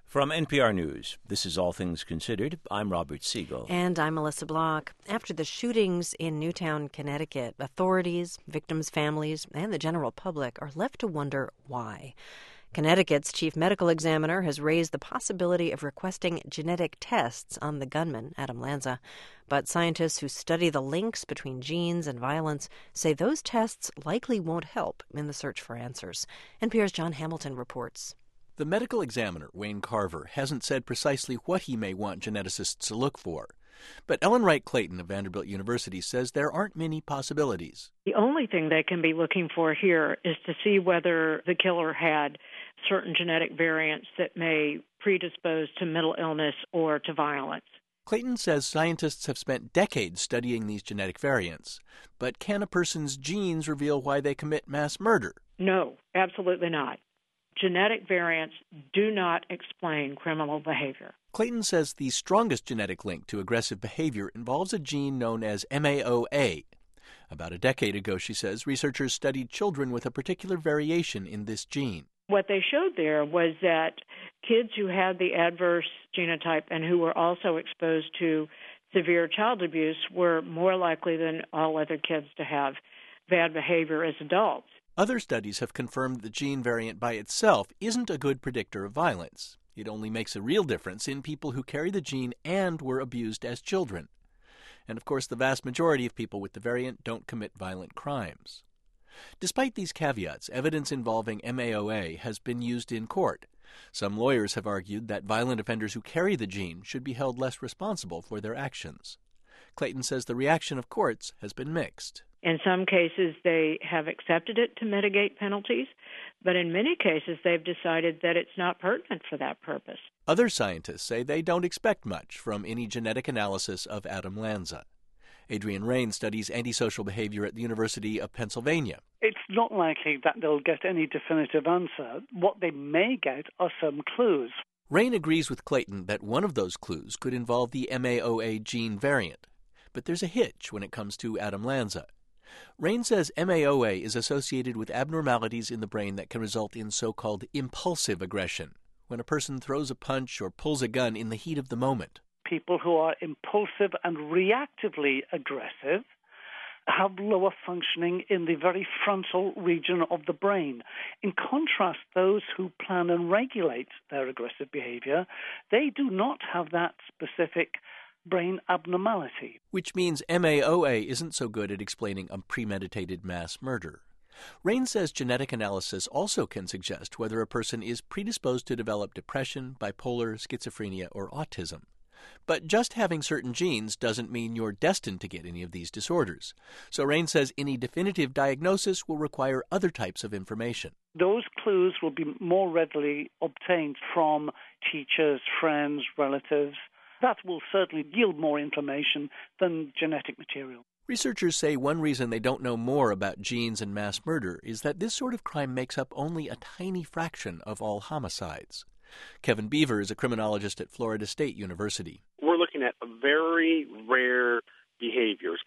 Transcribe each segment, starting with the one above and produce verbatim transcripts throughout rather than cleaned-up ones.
From N P R News, this is All Things Considered. I'm Robert Siegel. And I'm Melissa Block. After the shootings in Newtown, Connecticut, authorities, victims' families, and the general public are left to wonder why. Connecticut's chief medical examiner has raised the possibility of requesting genetic tests on the gunman, Adam Lanza. But scientists who study the links between genes and violence say those tests likely won't help in the search for answers. N P R's John Hamilton reports. The medical examiner, Wayne Carver, hasn't said precisely what he may want geneticists to look for. But Ellen Wright Clayton of Vanderbilt University says there aren't many possibilities. The only thing they can be looking for here is to see whether the killer had certain genetic variants that may predispose to mental illness or to violence. Clayton says scientists have spent decades studying these genetic variants. But can a person's genes reveal why they commit mass murder? No, absolutely not. Genetic variants do not explain criminal behavior. Clayton says the strongest genetic link to aggressive behavior involves a gene known as M A O A. About a decade ago, she says, researchers studied children with a particular variation in this gene. What they showed there was that kids who had the adverse genotype and who were also exposed to severe child abuse were more likely than all other kids to have bad behavior as adults. Other studies have confirmed the gene variant by itself isn't a good predictor of violence. It only makes a real difference in people who carry the gene and were abused as children. And of course, the vast majority of people with the variant don't commit violent crimes. Despite these caveats, evidence involving M A O A has been used in court. Some lawyers have argued that violent offenders who carry the gene should be held less responsible for their actions. Clayton says the reaction of courts has been mixed. In some cases, they have accepted it to mitigate penalties, but in many cases, they've decided that it's not pertinent for that purpose. Other scientists say they don't expect much from any genetic analysis of Adam Lanza. Adrian Rain studies antisocial behavior at the University of Pennsylvania. It's not likely that they'll get any definitive answer. What they may get are some clues. Rain agrees with Clayton that one of those clues could involve the M A O A gene variant. But there's a hitch when it comes to Adam Lanza. Rain says M A O A is associated with abnormalities in the brain that can result in so-called impulsive aggression, when a person throws a punch or pulls a gun in the heat of the moment. People who are impulsive and reactively aggressive have lower functioning in the very frontal region of the brain. In contrast, those who plan and regulate their aggressive behavior, they do not have that specific brain abnormality. Which means M A O A isn't so good at explaining a premeditated mass murder. Rain says genetic analysis also can suggest whether a person is predisposed to develop depression, bipolar, schizophrenia, or autism. But just having certain genes doesn't mean you're destined to get any of these disorders. So Rain says any definitive diagnosis will require other types of information. Those clues will be more readily obtained from teachers, friends, relatives. That will certainly yield more information than genetic material. Researchers say one reason they don't know more about genes and mass murder is that this sort of crime makes up only a tiny fraction of all homicides. Kevin Beaver is a criminologist at Florida State University. We're looking at very rare behaviors,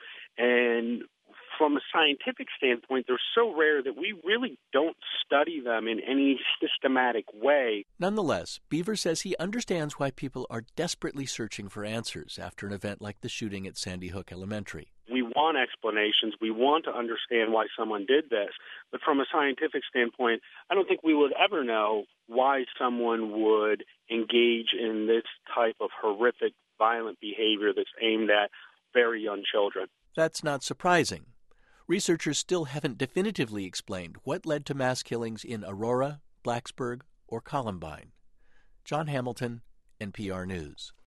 and from a scientific standpoint, they're so rare that we really don't study them in any systematic way. Nonetheless, Beaver says he understands why people are desperately searching for answers after an event like the shooting at Sandy Hook Elementary. We want explanations. We want to understand why someone did this. But from a scientific standpoint, I don't think we would ever know why someone would engage in this type of horrific, violent behavior that's aimed at very young children. That's not surprising. Researchers still haven't definitively explained what led to mass killings in Aurora, Blacksburg, or Columbine. John Hamilton, N P R News.